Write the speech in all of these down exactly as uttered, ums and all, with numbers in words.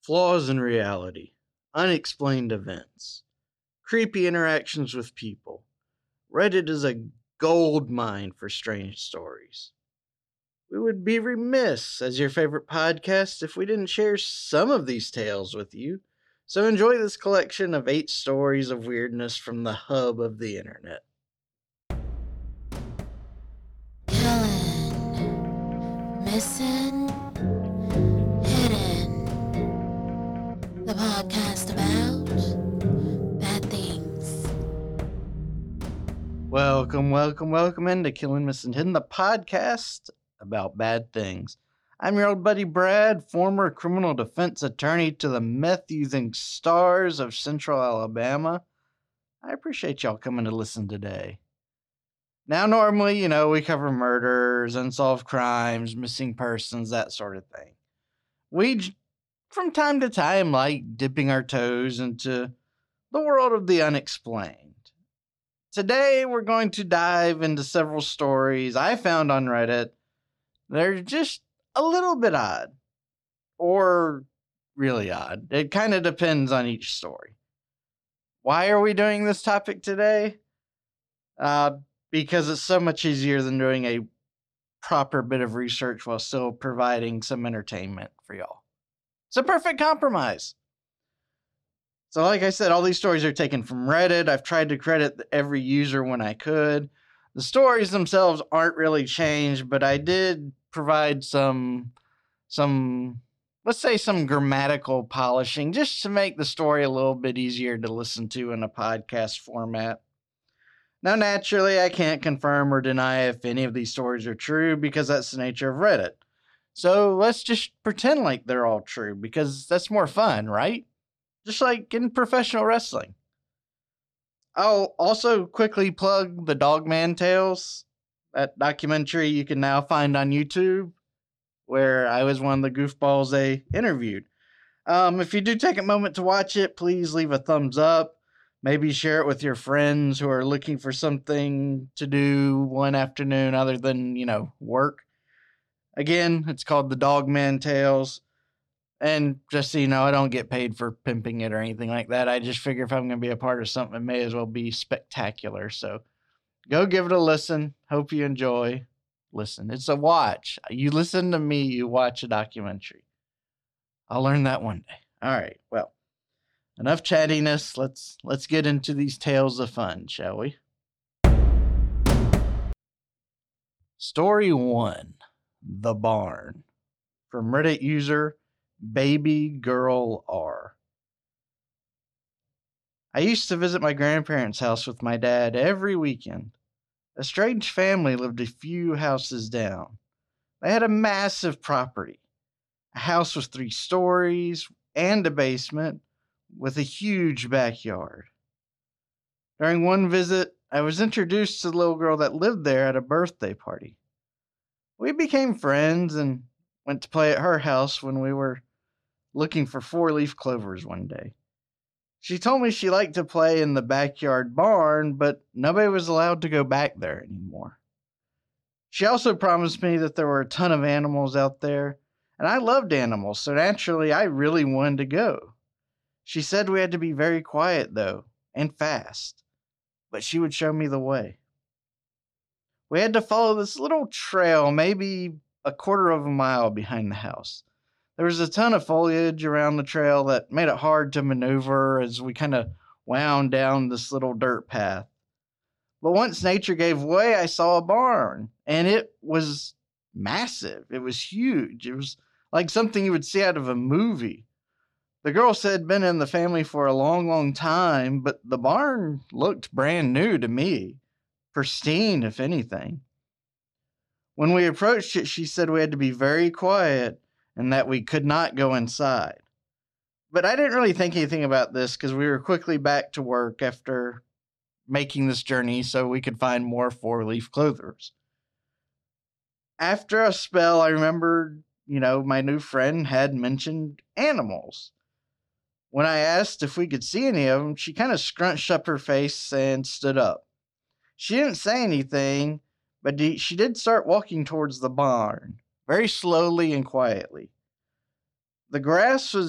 Flaws in reality, unexplained events, creepy interactions with people. Reddit is a gold mine for strange stories. We would be remiss as your favorite podcast if we didn't share some of these tales with you. So enjoy this collection of eight stories of weirdness from the hub of the internet. Killing, missing, hidden. The podcast about bad things. Welcome, welcome, welcome into Killing, Missing, Hidden, the podcast about bad things. I'm your old buddy Brad, former criminal defense attorney to the meth-using stars of Central Alabama. I appreciate y'all coming to listen today. Now, normally, you know, we cover murders, unsolved crimes, missing persons, that sort of thing. We, from time to time, like dipping our toes into the world of the unexplained. Today, we're going to dive into several stories I found on Reddit. They're just a little bit odd, or really odd. It kind of depends on each story. Why are we doing this topic today? Uh, because it's so much easier than doing a proper bit of research while still providing some entertainment for y'all. It's a perfect compromise. So like I said, all these stories are taken from Reddit. I've tried to credit every user when I could. The stories themselves aren't really changed, but I did provide some, some, let's say some grammatical polishing just to make the story a little bit easier to listen to in a podcast format. Now, naturally, I can't confirm or deny if any of these stories are true because that's the nature of Reddit. So let's just pretend like they're all true because that's more fun, right? Just like in professional wrestling. I'll also quickly plug the Dogman Tales, that documentary you can now find on YouTube, where I was one of the goofballs they interviewed. Um, if you do take a moment to watch it, please leave a thumbs up. Maybe share it with your friends who are looking for something to do one afternoon other than, you know, work. Again, it's called the Dogman Tales. And just so you know, I don't get paid for pimping it or anything like that. I just figure if I'm going to be a part of something, it may as well be spectacular. So go give it a listen. Hope you enjoy. Listen, it's a watch. You listen to me, you watch a documentary. I'll learn that one day. All right, well, enough chattiness. Let's let's get into these tales of fun, shall we? Story one, The Barn, from Reddit user Baby Girl R. I used to visit my grandparents' house with my dad every weekend. A strange family lived a few houses down. They had a massive property, a house with three stories and a basement with a huge backyard. During one visit, I was introduced to the little girl that lived there at a birthday party. We became friends and went to play at her house when we were looking for four-leaf clovers one day. She told me she liked to play in the backyard barn, but nobody was allowed to go back there anymore. She also promised me that there were a ton of animals out there, and I loved animals, so naturally I really wanted to go. She said we had to be very quiet, though, and fast, but she would show me the way. We had to follow this little trail, maybe a quarter of a mile behind the house. There was a ton of foliage around the trail that made it hard to maneuver as we kind of wound down this little dirt path. But once nature gave way, I saw a barn, and it was massive. It was huge. It was like something you would see out of a movie. The girl said it'd been in the family for a long, long time, but the barn looked brand new to me. Pristine, if anything. When we approached it, she said we had to be very quiet and that we could not go inside. But I didn't really think anything about this because we were quickly back to work after making this journey so we could find more four-leaf clovers. After a spell, I remembered, you know, my new friend had mentioned animals. When I asked if we could see any of them, she kind of scrunched up her face and stood up. She didn't say anything, but she did start walking towards the barn, very slowly and quietly. The grass was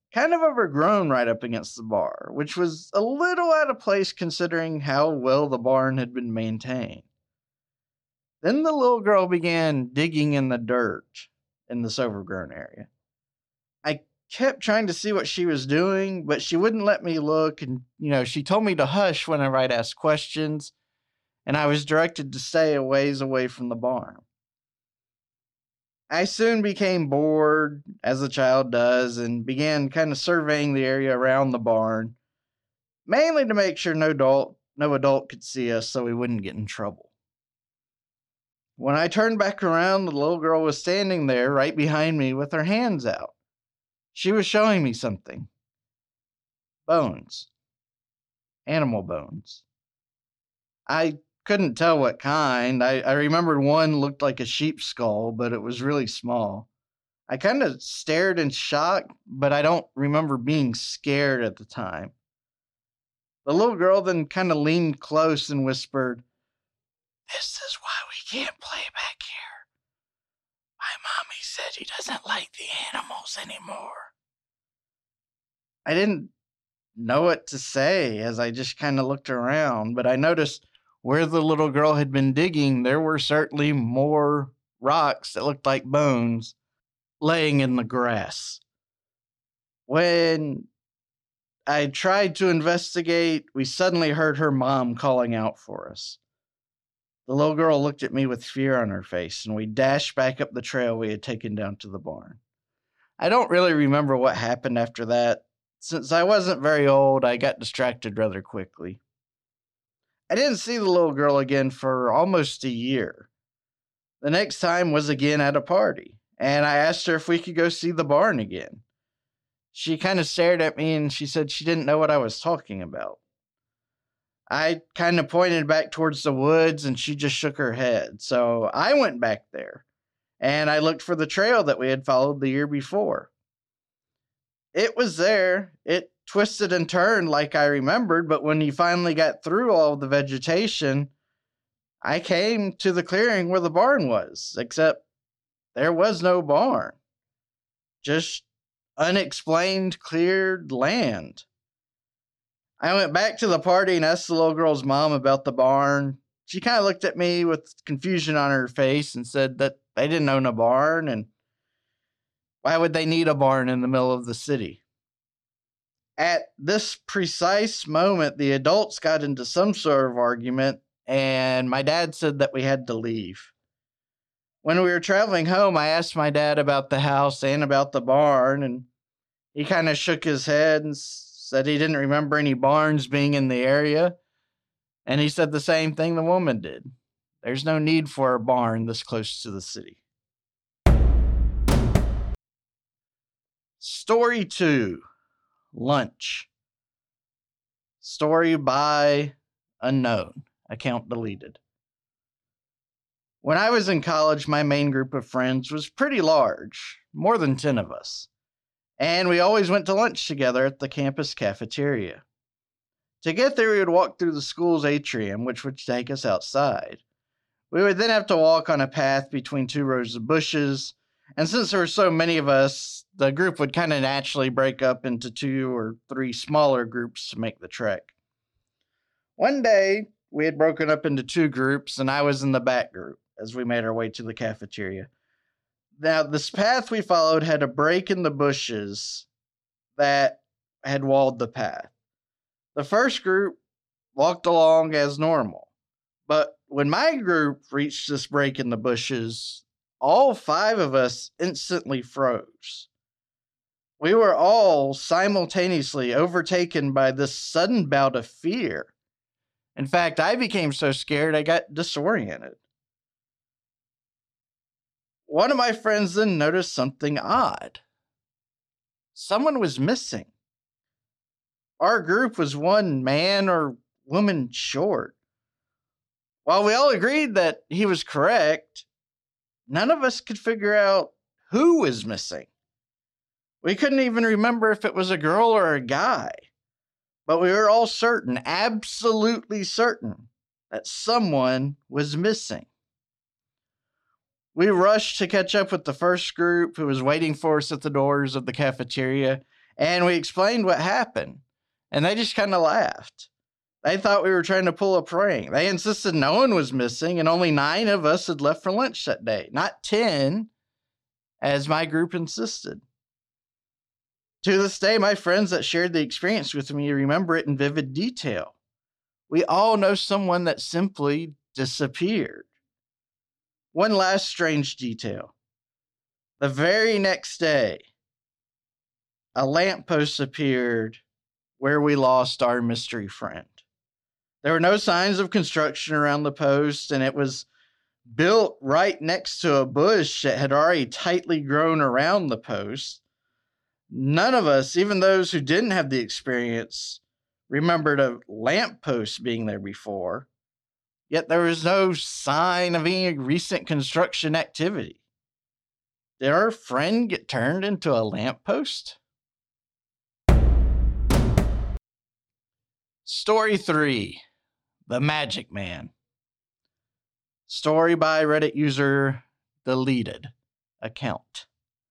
kind of overgrown right up against the bar, which was a little out of place considering how well the barn had been maintained. Then the little girl began digging in the dirt in this overgrown area. I kept trying to see what she was doing, but she wouldn't let me look, and, you know, she told me to hush whenever I'd ask questions, and I was directed to stay a ways away from the barn. I soon became bored, as a child does, and began kind of surveying the area around the barn, mainly to make sure no adult, no adult could see us so we wouldn't get in trouble. When I turned back around, the little girl was standing there right behind me with her hands out. She was showing me something. Bones. Animal bones. I couldn't tell what kind. I, I remembered one looked like a sheep's skull, but it was really small. I kind of stared in shock, but I don't remember being scared at the time. The little girl then kind of leaned close and whispered, "This is why we can't play back here. My mommy said she doesn't like the animals anymore." I didn't know what to say as I just kind of looked around, but I noticed where the little girl had been digging, there were certainly more rocks that looked like bones laying in the grass. When I tried to investigate, we suddenly heard her mom calling out for us. The little girl looked at me with fear on her face, and we dashed back up the trail we had taken down to the barn. I don't really remember what happened after that. Since I wasn't very old, I got distracted rather quickly. I didn't see the little girl again for almost a year. The next time was again at a party, and I asked her if we could go see the barn again. She kind of stared at me and she said she didn't know what I was talking about. I kind of pointed back towards the woods and she just shook her head. So I went back there and I looked for the trail that we had followed the year before. It was there. It twisted and turned like I remembered, but when you finally got through all of the vegetation, I came to the clearing where the barn was, except there was no barn. Just unexplained cleared land. I went back to the party and asked the little girl's mom about the barn. She kind of looked at me with confusion on her face and said that they didn't own a barn, and why would they need a barn in the middle of the city? At this precise moment, the adults got into some sort of argument, and my dad said that we had to leave. When we were traveling home, I asked my dad about the house and about the barn, and he kind of shook his head and said he didn't remember any barns being in the area. And he said the same thing the woman did. There's no need for a barn this close to the city. Story two, Lunch. Story by unknown. Account deleted. When I was in college, my main group of friends was pretty large, more than ten of us. And we always went to lunch together at the campus cafeteria. To get there, we would walk through the school's atrium, which would take us outside. We would then have to walk on a path between two rows of bushes, and since there were so many of us, the group would kind of naturally break up into two or three smaller groups to make the trek. One day, we had broken up into two groups, and I was in the back group as we made our way to the cafeteria. Now, this path we followed had a break in the bushes that had walled the path. The first group walked along as normal, but when my group reached this break in the bushes, all five of us instantly froze. We were all simultaneously overtaken by this sudden bout of fear. In fact, I became so scared I got disoriented. One of my friends then noticed something odd. Someone was missing. Our group was one man or woman short. While we all agreed that he was correct, none of us could figure out who was missing. We couldn't even remember if it was a girl or a guy, but we were all certain, absolutely certain, that someone was missing. We rushed to catch up with the first group who was waiting for us at the doors of the cafeteria, And we explained what happened, and they just kind of laughed. They thought we were trying to pull a prank. They insisted no one was missing, and only nine of us had left for lunch that day, not ten, as my group insisted. To this day, my friends that shared the experience with me remember it in vivid detail. We all know someone that simply disappeared. One last strange detail. The very next day, a lamppost appeared where we lost our mystery friend. There were no signs of construction around the post, and it was built right next to a bush that had already tightly grown around the post. None of us, even those who didn't have the experience, remembered a lamppost being there before. Yet there was no sign of any recent construction activity. Did our friend get turned into a lamppost? Story three, The Magic Man. Story by Reddit user Deleted Account.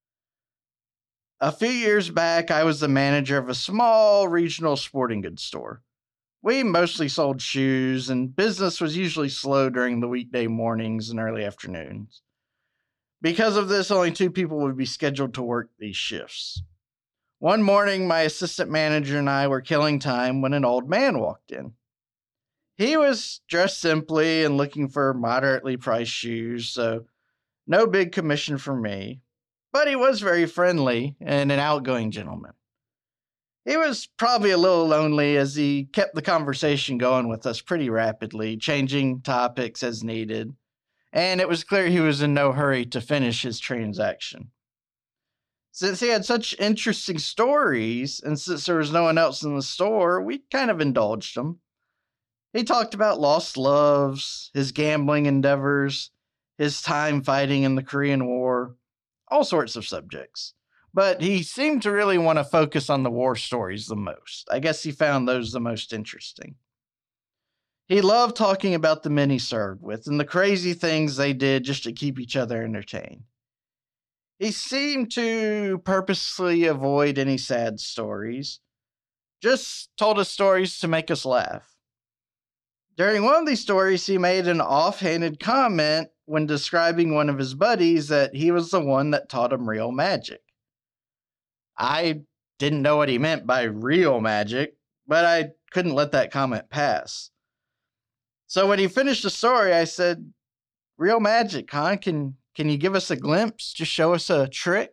A few years back, I was the manager of a small regional sporting goods store. We mostly sold shoes, and business was usually slow during the weekday mornings and early afternoons. Because of this, only two people would be scheduled to work these shifts. One morning, my assistant manager and I were killing time when an old man walked in. He was dressed simply and looking for moderately priced shoes, so no big commission for me. But he was very friendly and an outgoing gentleman. He was probably a little lonely as he kept the conversation going with us pretty rapidly, changing topics as needed, and it was clear he was in no hurry to finish his transaction. Since he had such interesting stories, and since there was no one else in the store, we kind of indulged him. He talked about lost loves, his gambling endeavors, his time fighting in the Korean War, all sorts of subjects. But he seemed to really want to focus on the war stories the most. I guess he found those the most interesting. He loved talking about the men he served with and the crazy things they did just to keep each other entertained. He seemed to purposely avoid any sad stories, just told us stories to make us laugh. During one of these stories, he made an offhanded comment when describing one of his buddies that he was the one that taught him real magic. I didn't know what he meant by real magic, but I couldn't let that comment pass. So when he finished the story, I said, "Real magic, huh? Can, can you give us a glimpse? Just show us a trick?"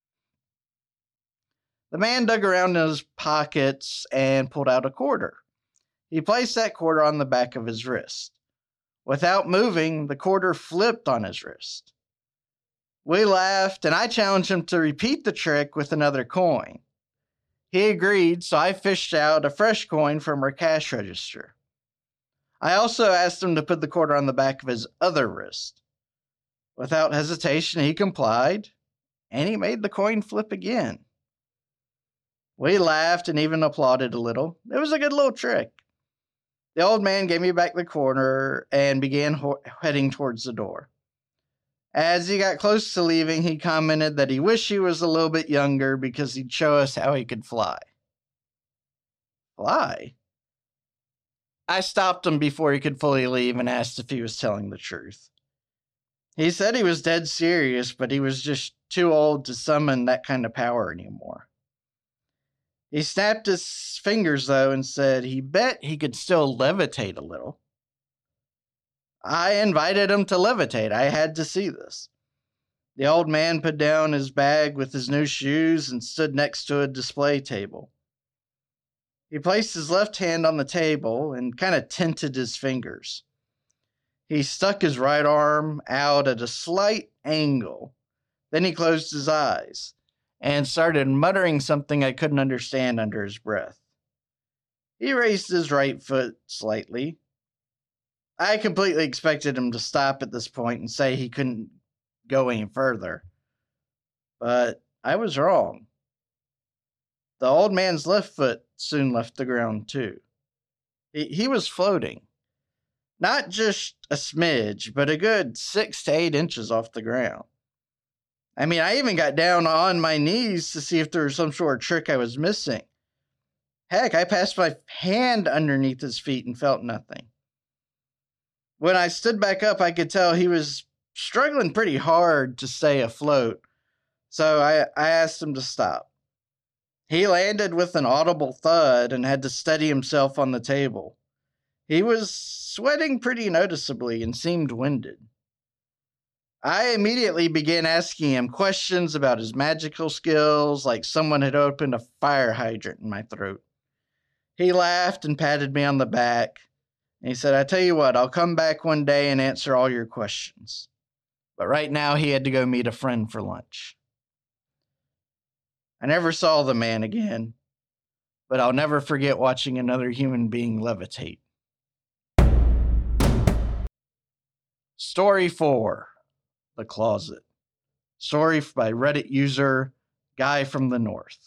The man dug around in his pockets and pulled out a quarter. He placed that quarter on the back of his wrist. Without moving, the quarter flipped on his wrist. We laughed, and I challenged him to repeat the trick with another coin. He agreed, so I fished out a fresh coin from our cash register. I also asked him to put the quarter on the back of his other wrist. Without hesitation, he complied, and he made the coin flip again. We laughed and even applauded a little. It was a good little trick. The old man gave me back the quarter and began ho- heading towards the door. As he got close to leaving, he commented that he wished he was a little bit younger because he'd show us how he could fly. Fly? I stopped him before he could fully leave and asked if he was telling the truth. He said he was dead serious, but he was just too old to summon that kind of power anymore. He snapped his fingers, though, and said he bet he could still levitate a little. I invited him to levitate. I had to see this. The old man put down his bag with his new shoes and stood next to a display table. He placed his left hand on the table and kind of tented his fingers. He stuck his right arm out at a slight angle. Then he closed his eyes and started muttering something I couldn't understand under his breath. He raised his right foot slightly. I completely expected him to stop at this point and say he couldn't go any further. But I was wrong. The old man's left foot soon left the ground too. He, he was floating. Not just a smidge, but a good six to eight inches off the ground. I mean, I even got down on my knees to see if there was some sort of trick I was missing. Heck, I passed my hand underneath his feet and felt nothing. When I stood back up, I could tell he was struggling pretty hard to stay afloat, so I, I asked him to stop. He landed with an audible thud and had to steady himself on the table. He was sweating pretty noticeably and seemed winded. I immediately began asking him questions about his magical skills, like someone had opened a fire hydrant in my throat. He laughed and patted me on the back, and he said, "I tell you what, I'll come back one day and answer all your questions." But right now, he had to go meet a friend for lunch. I never saw the man again, but I'll never forget watching another human being levitate. Story four. The Closet. Story by Reddit user Guy from the North.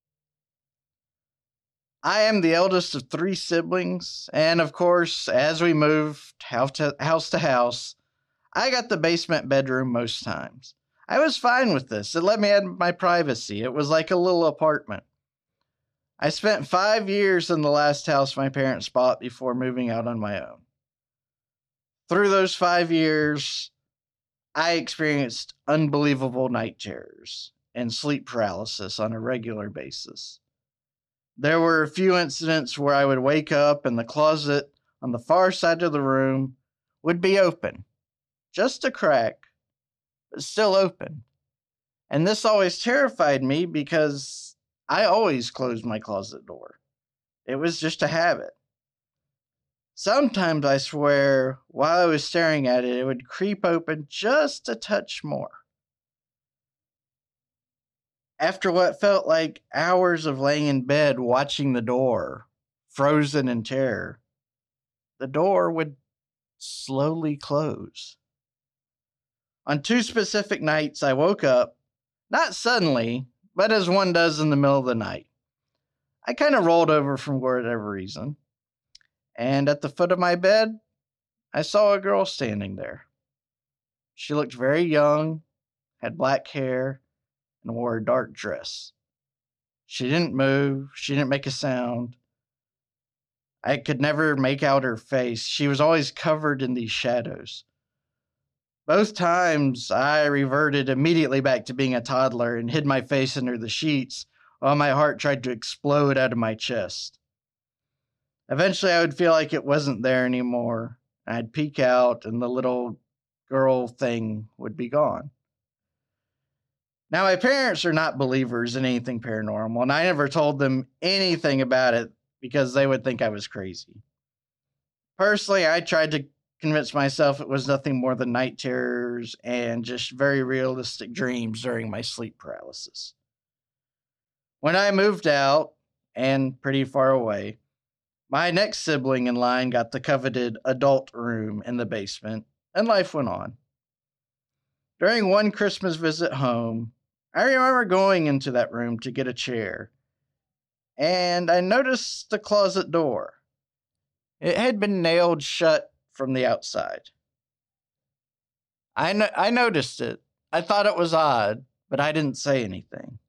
I am the eldest of three siblings, and of course, as we moved house to house, to house I got the basement bedroom most times. I was fine with this. It let me have my privacy. It was like a little apartment. I spent five years in the last house my parents bought before moving out on my own. Through those five years, I experienced unbelievable night terrors and sleep paralysis on a regular basis. There were a few incidents where I would wake up and the closet on the far side of the room would be open, just a crack, but still open. And this always terrified me because I always closed my closet door. It was just a habit. Sometimes, I swear, while I was staring at it, it would creep open just a touch more. After what felt like hours of laying in bed watching the door, frozen in terror, the door would slowly close. On two specific nights, I woke up, not suddenly, but as one does in the middle of the night. I kind of rolled over from whatever reason. And at the foot of my bed, I saw a girl standing there. She looked very young, had black hair, and wore a dark dress. She didn't move. She didn't make a sound. I could never make out her face. She was always covered in these shadows. Both times, I reverted immediately back to being a toddler and hid my face under the sheets while my heart tried to explode out of my chest. Eventually, I would feel like it wasn't there anymore. I'd peek out, and the little girl thing would be gone. Now, my parents are not believers in anything paranormal, and I never told them anything about it because they would think I was crazy. Personally, I tried to convince myself it was nothing more than night terrors and just very realistic dreams during my sleep paralysis. When I moved out, and pretty far away, my next sibling in line got the coveted adult room in the basement, and life went on. During one Christmas visit home, I remember going into that room to get a chair, and I noticed the closet door. It had been nailed shut from the outside. I, no- I noticed it. I thought it was odd, but I didn't say anything.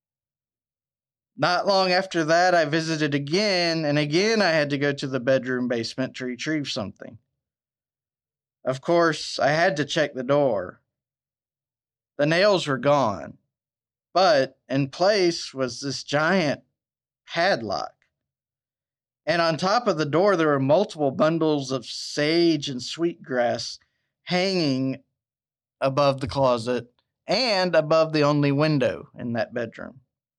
Not long after that, I visited again, and again I had to go to the bedroom basement to retrieve something. Of course, I had to check the door. The nails were gone, but in place was this giant padlock. And on top of the door, there were multiple bundles of sage and sweetgrass hanging above the closet and above the only window in that bedroom.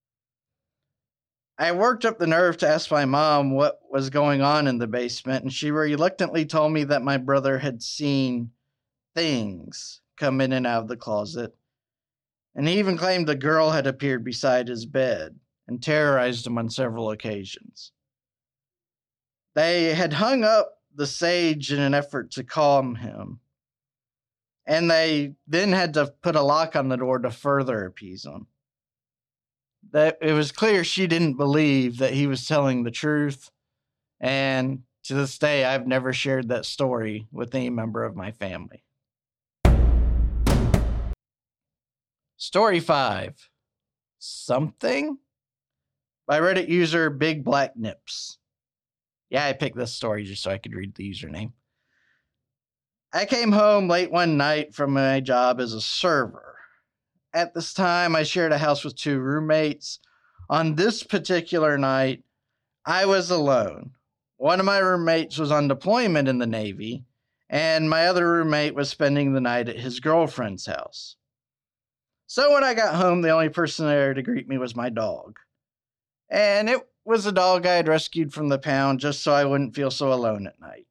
I worked up the nerve to ask my mom what was going on in the basement, and she reluctantly told me that my brother had seen things come in and out of the closet, and he even claimed the girl had appeared beside his bed and terrorized him on several occasions. They had hung up the sage in an effort to calm him, and they then had to put a lock on the door to further appease him. That it was clear she didn't believe that he was telling the truth, and to this day, I've never shared that story with any member of my family. Story five. Something? By Reddit user Big Black Nips. Yeah, I picked this story just so I could read the username. I came home late one night from my job as a server. At this time, I shared a house with two roommates. On this particular night, I was alone. One of my roommates was on deployment in the Navy, and my other roommate was spending the night at his girlfriend's house. So when I got home, the only person there to greet me was my dog. And it was a dog I had rescued from the pound just so I wouldn't feel so alone at night.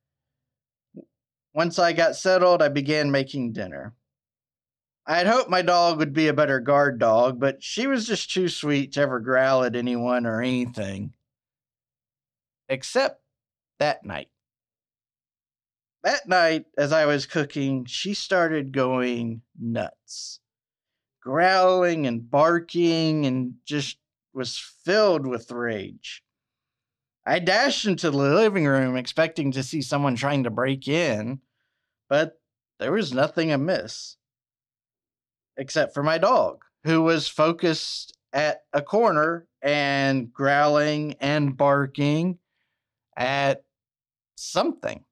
Once I got settled, I began making dinner. I had hoped my dog would be a better guard dog, but she was just too sweet to ever growl at anyone or anything. Except that night. That night, as I was cooking, she started going nuts. Growling and barking and just was filled with rage. I dashed into the living room expecting to see someone trying to break in, but there was nothing amiss. Except for my dog, who was focused at a corner and growling and barking at something.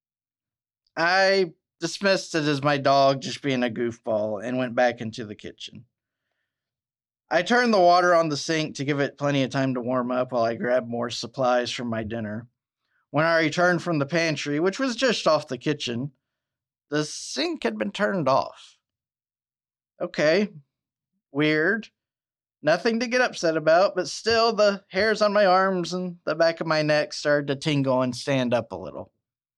I dismissed it as my dog just being a goofball and went back into the kitchen. I turned the water on the sink to give it plenty of time to warm up while I grabbed more supplies for my dinner. When I returned from the pantry, which was just off the kitchen, the sink had been turned off. Okay, weird. Nothing to get upset about, but still the hairs on my arms and the back of my neck started to tingle and stand up a little.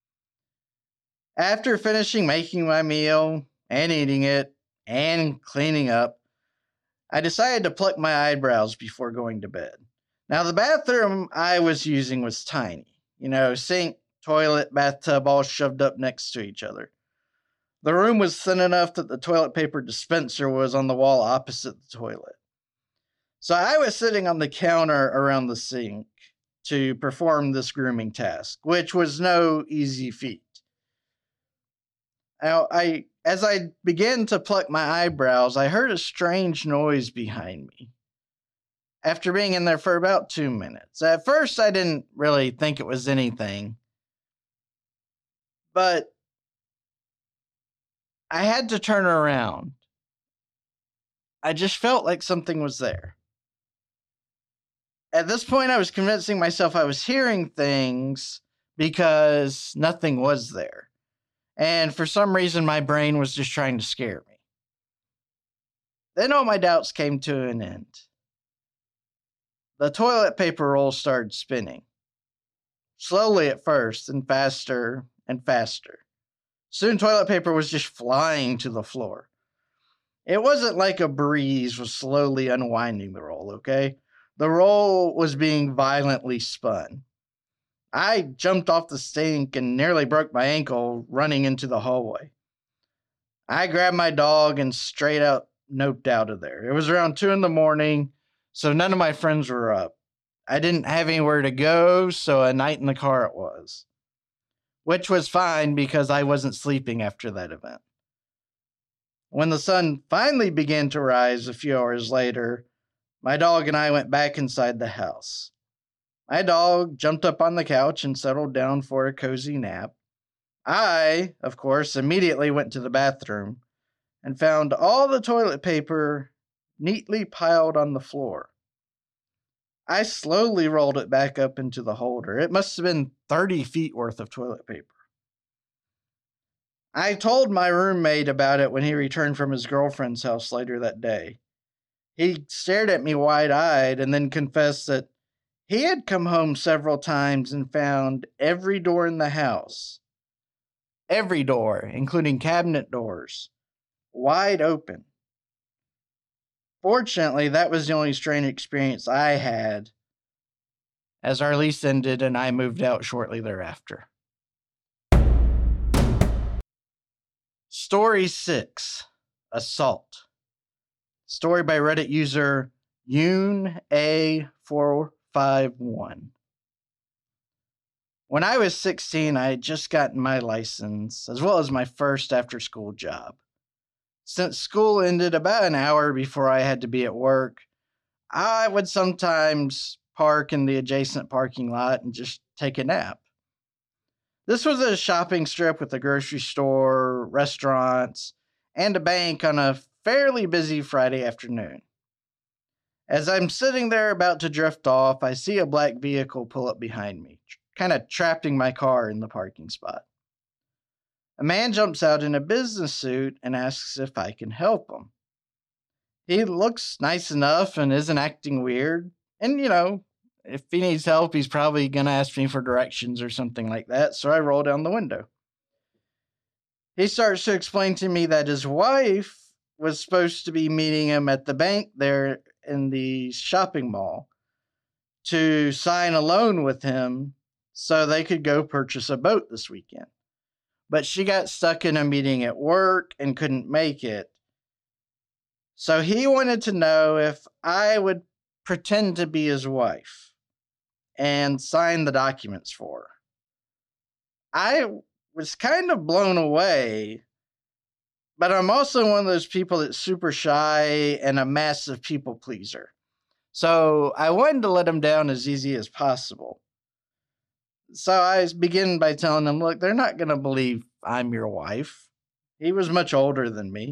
After finishing making my meal and eating it and cleaning up, I decided to pluck my eyebrows before going to bed. Now, the bathroom I was using was tiny. You know, sink, toilet, bathtub all shoved up next to each other. The room was thin enough that the toilet paper dispenser was on the wall opposite the toilet. So I was sitting on the counter around the sink to perform this grooming task, which was no easy feat. Now, I, as I began to pluck my eyebrows, I heard a strange noise behind me. After being in there for about two minutes. At first, I didn't really think it was anything. But I had to turn around. I just felt like something was there. At this point, I was convincing myself I was hearing things because nothing was there. And for some reason, my brain was just trying to scare me. Then all my doubts came to an end. The toilet paper roll started spinning. Slowly at first, and faster and faster. Soon toilet paper was just flying to the floor. It wasn't like a breeze was slowly unwinding the roll, okay? The roll was being violently spun. I jumped off the sink and nearly broke my ankle running into the hallway. I grabbed my dog and straight out noped out of there. It was around two in the morning, so none of my friends were up. I didn't have anywhere to go, so a night in the car it was. Which was fine because I wasn't sleeping after that event. When the sun finally began to rise a few hours later, my dog and I went back inside the house. My dog jumped up on the couch and settled down for a cozy nap. I, of course, immediately went to the bathroom and found all the toilet paper neatly piled on the floor. I slowly rolled it back up into the holder. It must have been thirty feet worth of toilet paper. I told my roommate about it when he returned from his girlfriend's house later that day. He stared at me wide-eyed and then confessed that he had come home several times and found every door in the house, every door, including cabinet doors, wide open. Fortunately, that was the only strange experience I had, as our lease ended and I moved out shortly thereafter. Story six, Assault. Story by Reddit user Yoon A four five one. When I was sixteen, I had just gotten my license, as well as my first after-school job. Since school ended about an hour before I had to be at work, I would sometimes park in the adjacent parking lot and just take a nap. This was a shopping strip with a grocery store, restaurants, and a bank on a fairly busy Friday afternoon. As I'm sitting there about to drift off, I see a black vehicle pull up behind me, kind of trapping my car in the parking spot. A man jumps out in a business suit and asks if I can help him. He looks nice enough and isn't acting weird, and you know, if he needs help, he's probably going to ask me for directions or something like that, so I roll down the window. He starts to explain to me that his wife was supposed to be meeting him at the bank there in the shopping mall to sign a loan with him so they could go purchase a boat this weekend. But she got stuck in a meeting at work and couldn't make it. So he wanted to know if I would pretend to be his wife and sign the documents for her. I was kind of blown away, but I'm also one of those people that's super shy and a massive people pleaser. So I wanted to let him down as easy as possible. So I begin by telling him, look, they're not going to believe I'm your wife. He was much older than me.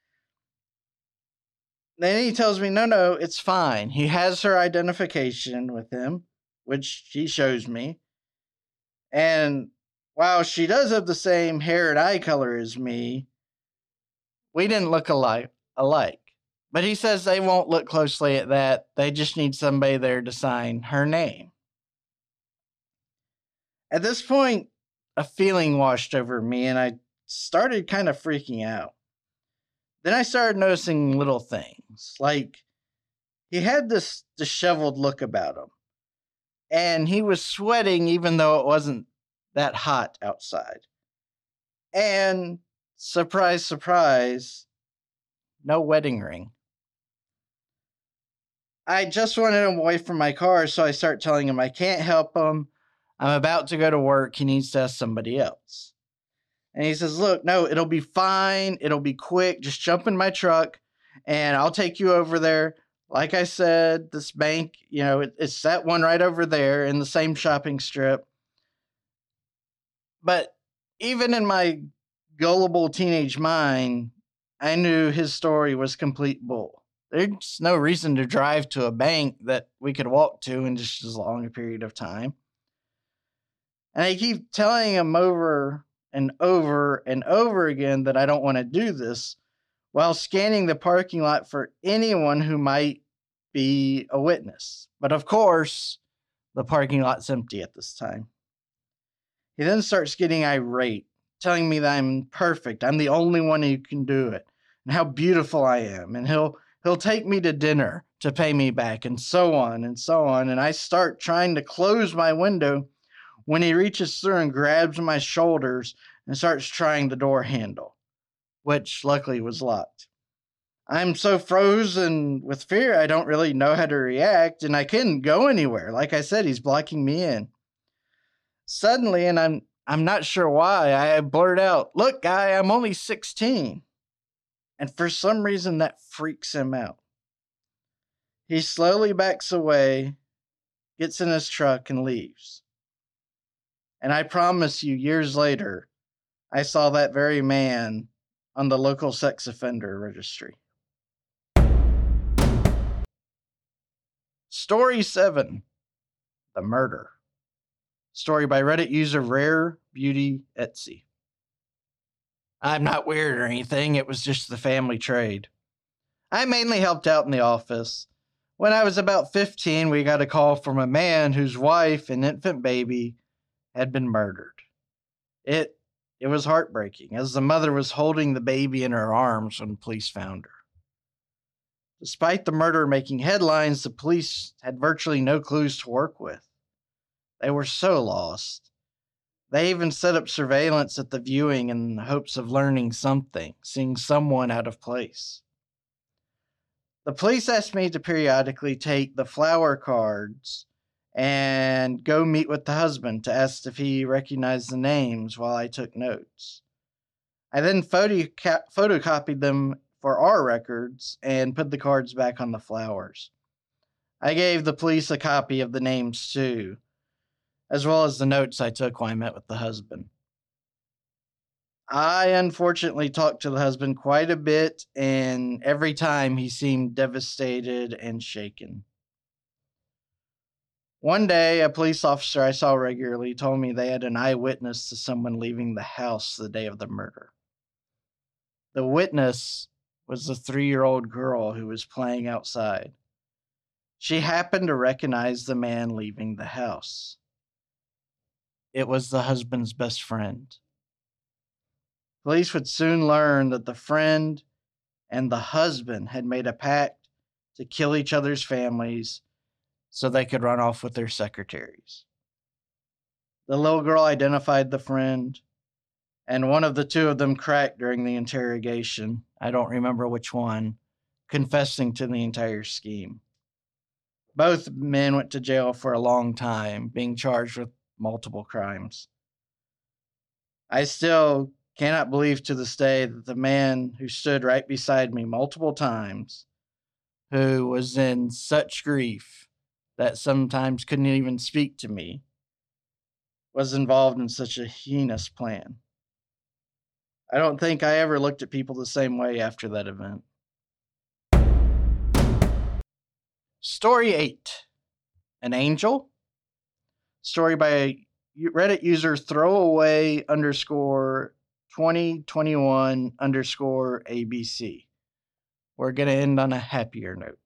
Then he tells me, no, no, it's fine. He has her identification with him, which he shows me. And while she does have the same hair and eye color as me, we didn't look alike. alike. But he says they won't look closely at that. They just need somebody there to sign her name. At this point, a feeling washed over me, and I started kind of freaking out. Then I started noticing little things, like he had this disheveled look about him, and he was sweating even though it wasn't that hot outside. And surprise, surprise, no wedding ring. I just wanted him away from my car, so I start telling him I can't help him. I'm about to go to work. He needs to ask somebody else. And he says, look, no, it'll be fine. It'll be quick. Just jump in my truck and I'll take you over there. Like I said, this bank, you know, it, it's that one right over there in the same shopping strip. But even in my gullible teenage mind, I knew his story was complete bull. There's no reason to drive to a bank that we could walk to in just as long a period of time. And I keep telling him over and over and over again that I don't want to do this while scanning the parking lot for anyone who might be a witness. But of course, the parking lot's empty at this time. He then starts getting irate, telling me that I'm perfect. I'm the only one who can do it, and how beautiful I am. And he'll he'll take me to dinner to pay me back, and so on and so on. And I start trying to close my window when he reaches through and grabs my shoulders and starts trying the door handle, which luckily was locked. I'm so frozen with fear, I don't really know how to react, and I couldn't go anywhere. Like I said, he's blocking me in. Suddenly, and I'm I'm not sure why, I blurt out, look, guy, I'm only sixteen. And for some reason, that freaks him out. He slowly backs away, gets in his truck, and leaves. And I promise you, years later, I saw that very man on the local sex offender registry. Story seven, The Murder. Story by Reddit user Rare Beauty Etsy. I'm not weird or anything, it was just the family trade. I mainly helped out in the office. When I was about fifteen, we got a call from a man whose wife and infant baby had been murdered. It it was heartbreaking, as the mother was holding the baby in her arms when police found her. Despite the murder making headlines, the police had virtually no clues to work with. They were so lost. They even set up surveillance at the viewing in the hopes of learning something, seeing someone out of place. The police asked me to periodically take the flower cards and go meet with the husband to ask if he recognized the names while I took notes. I then photoca- photocopied them for our records and put the cards back on the flowers. I gave the police a copy of the names too, as well as the notes I took when I met with the husband. I unfortunately talked to the husband quite a bit, and every time he seemed devastated and shaken. One day, a police officer I saw regularly told me they had an eyewitness to someone leaving the house the day of the murder. The witness was the three-year-old girl who was playing outside. She happened to recognize the man leaving the house. It was the husband's best friend. Police would soon learn that the friend and the husband had made a pact to kill each other's families so they could run off with their secretaries. The little girl identified the friend, and one of the two of them cracked during the interrogation. I don't remember which one, confessing to the entire scheme. Both men went to jail for a long time, being charged with multiple crimes. I still cannot believe to this day that the man who stood right beside me multiple times, who was in such grief that sometimes couldn't even speak to me, was involved in such a heinous plan. I don't think I ever looked at people the same way after that event. Story eight. An Angel. Story by Reddit user throwaway underscore twenty twenty-one underscore A B C. We're going to end on a happier note.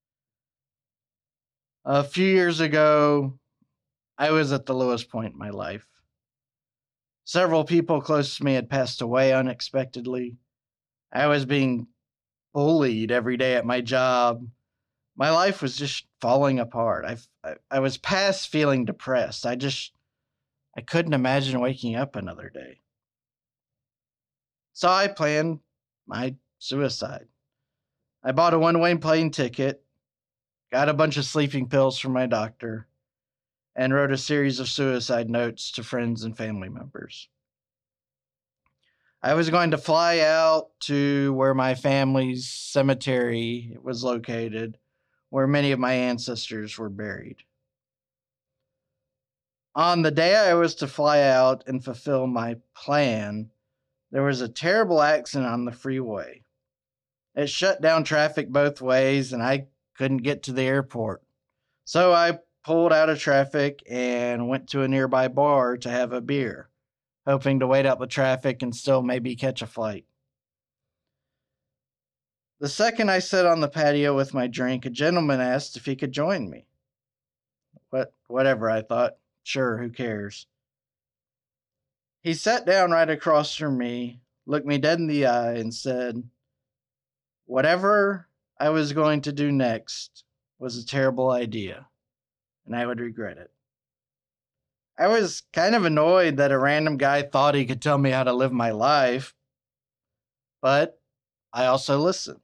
A few years ago, I was at the lowest point in my life. Several people close to me had passed away unexpectedly. I was being bullied every day at my job. My life was just falling apart. I've, I I was past feeling depressed. I just, I couldn't imagine waking up another day. So I planned my suicide. I bought a one-way plane ticket, got a bunch of sleeping pills from my doctor, and wrote a series of suicide notes to friends and family members. I was going to fly out to where my family's cemetery was located, where many of my ancestors were buried. On the day I was to fly out and fulfill my plan, there was a terrible accident on the freeway. It shut down traffic both ways, and I couldn't get to the airport. So I pulled out of traffic and went to a nearby bar to have a beer, hoping to wait out the traffic and still maybe catch a flight. The second I sat on the patio with my drink, a gentleman asked if he could join me. But whatever, I thought. Sure, who cares? He sat down right across from me, looked me dead in the eye, and said, "Whatever I was going to do next was a terrible idea, and I would regret it." I was kind of annoyed that a random guy thought he could tell me how to live my life, but I also listened.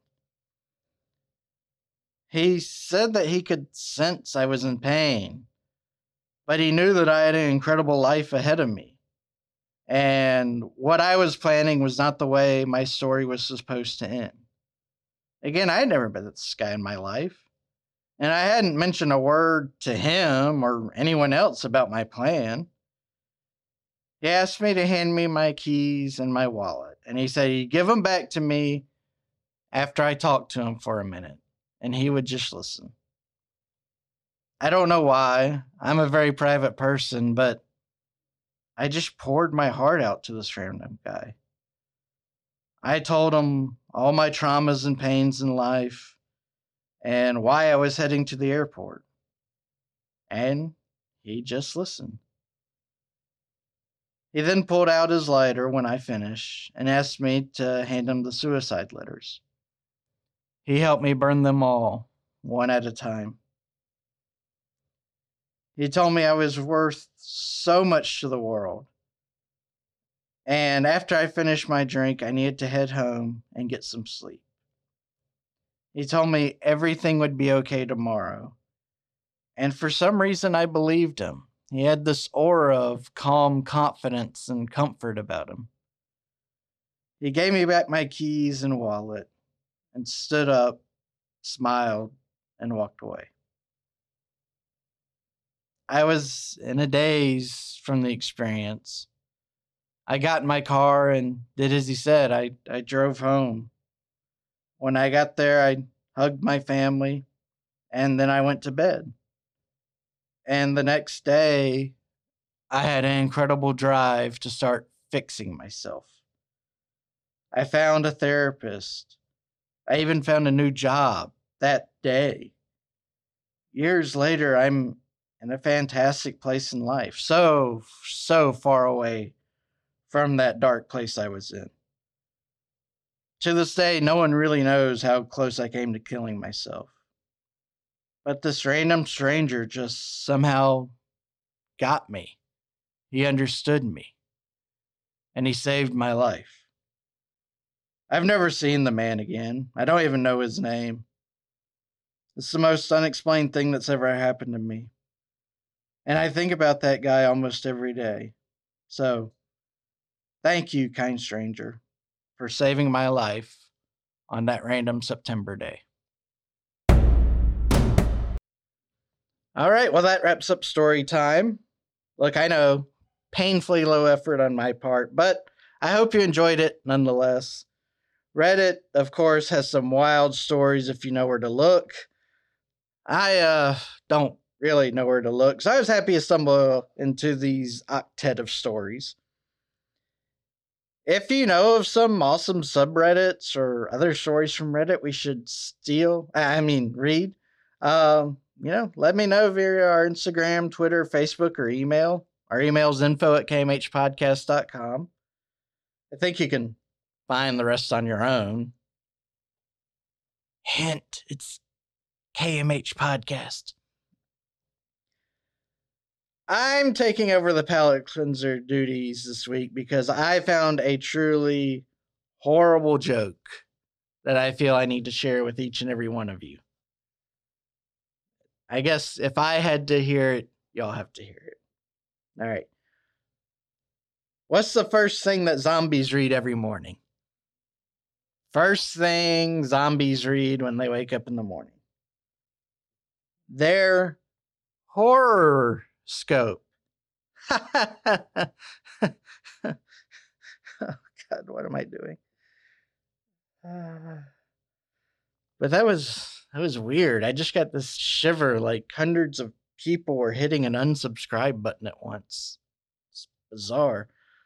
He said that he could sense I was in pain, but he knew that I had an incredible life ahead of me. And what I was planning was not the way my story was supposed to end. Again, I had never been this guy in my life, and I hadn't mentioned a word to him or anyone else about my plan. He asked me to hand me my keys and my wallet, and he said he'd give them back to me after I talked to him for a minute, and he would just listen. I don't know why. I'm a very private person, but I just poured my heart out to this random guy. I told him all my traumas and pains in life and why I was heading to the airport. And he just listened. He then pulled out his lighter when I finished and asked me to hand him the suicide letters. He helped me burn them all, one at a time. He told me I was worth so much to the world. And after I finished my drink, I needed to head home and get some sleep. He told me everything would be okay tomorrow. And for some reason, I believed him. He had this aura of calm confidence and comfort about him. He gave me back my keys and wallet. and stood up, smiled, and walked away. I was in a daze from the experience. I got in my car and did as he said. I, I drove home. When I got there, I hugged my family, and then I went to bed. And the next day, I had an incredible drive to start fixing myself. I found a therapist. I even found a new job that day. Years later, I'm in a fantastic place in life. So, so far away from that dark place I was in. To this day, no one really knows how close I came to killing myself. But this random stranger just somehow got me. He understood me. And he saved my life. I've never seen the man again. I don't even know his name. It's the most unexplained thing that's ever happened to me. And I think about that guy almost every day. So, thank you, kind stranger, for saving my life on that random September day. All right, well, that wraps up story time. Look, I know, painfully low effort on my part, but I hope you enjoyed it nonetheless. Reddit, of course, has some wild stories if you know where to look. I uh, don't really know where to look, so I was happy to stumble into these octet of stories. If you know of some awesome subreddits or other stories from Reddit we should steal, I mean, read, um, you know, let me know via our Instagram, Twitter, Facebook, or email. Our email is info at k m h podcast dot com. I think you can find the rest on your own. Hint, it's K M H Podcast. I'm taking over the palate cleanser duties this week because I found a truly horrible joke that I feel I need to share with each and every one of you. I guess if I had to hear it, y'all have to hear it. All right. What's the first thing that zombies read every morning? First thing zombies read when they wake up in the morning. Their horoscope. Oh, God, what am I doing? Uh, but that was that was weird. I just got this shiver like hundreds of people were hitting an unsubscribe button at once. It's bizarre.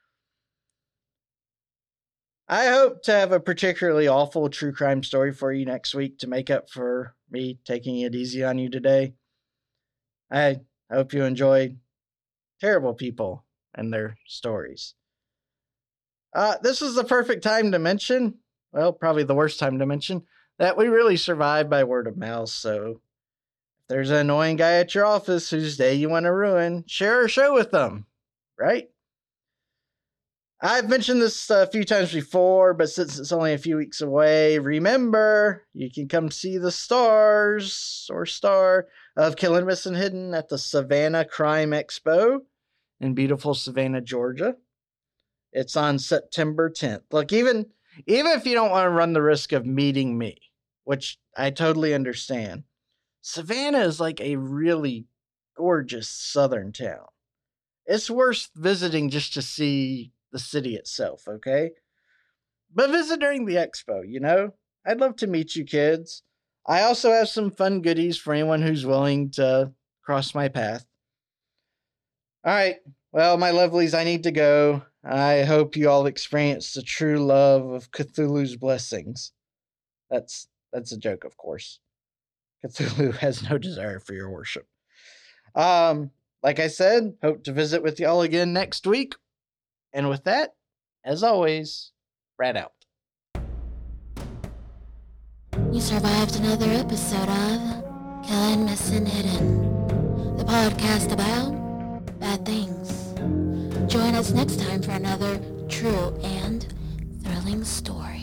I hope to have a particularly awful true crime story for you next week to make up for me taking it easy on you today. I hope you enjoyed terrible people and their stories. Uh, this is the perfect time to mention, well, probably the worst time to mention, that we really survive by word of mouth. So if there's an annoying guy at your office whose day you want to ruin, share our show with them, right? I've mentioned this a few times before, but since it's only a few weeks away, remember, you can come see the stars or star of Killing Missing Hidden at the Savannah Crime Expo in beautiful Savannah, Georgia. It's on September tenth. Look, even, even if you don't want to run the risk of meeting me, which I totally understand, Savannah is like a really gorgeous southern town. It's worth visiting just to see the city itself, okay? But visit during the expo, you know? I'd love to meet you kids. I also have some fun goodies for anyone who's willing to cross my path. All right, well, my lovelies, I need to go. I hope you all experience the true love of Cthulhu's blessings. That's that's a joke, of course. Cthulhu has no desire for your worship. Um, like I said, hope to visit with y'all again next week. And with that, as always, Brad out. You survived another episode of Killing Missing Hidden, the podcast about bad things. Join us next time for another true and thrilling story.